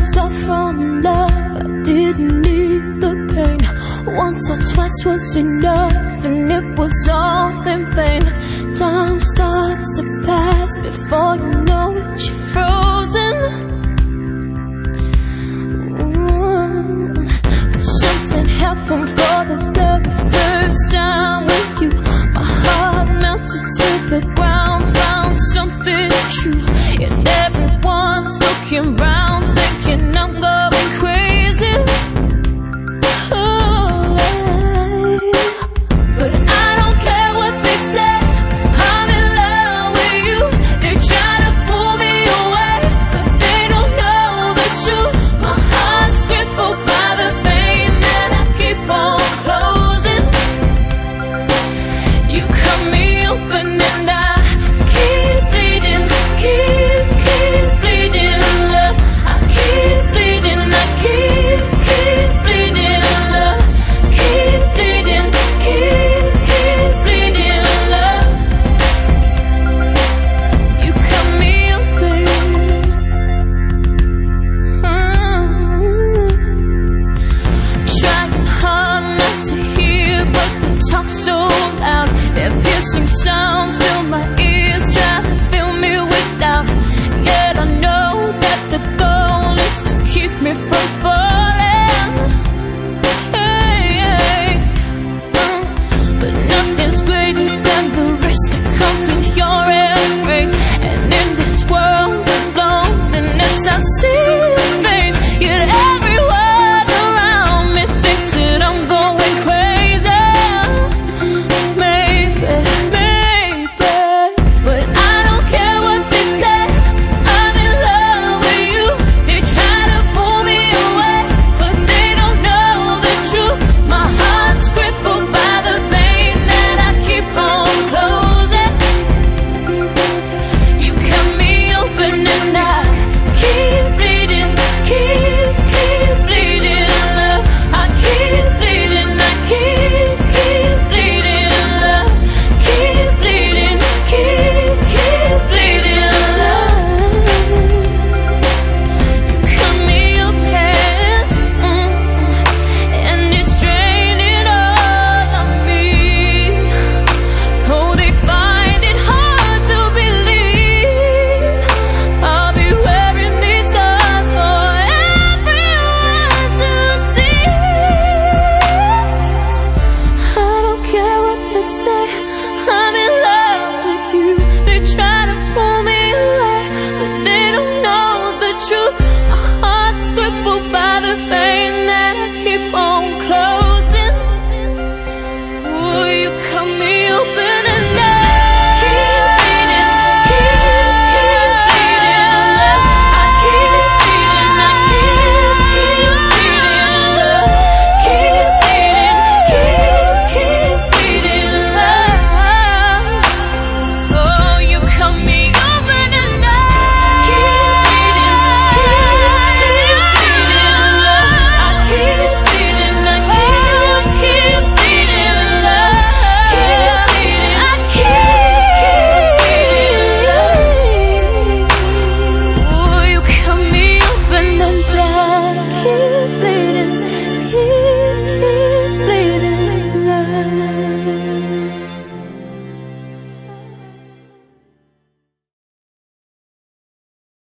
start from love. I didn't need the pain. Once or twice was enough, and it was all in vain. Time starts to pass before you know it, you're frozen. But something happened for the very first time with you. My heart melted to the ground.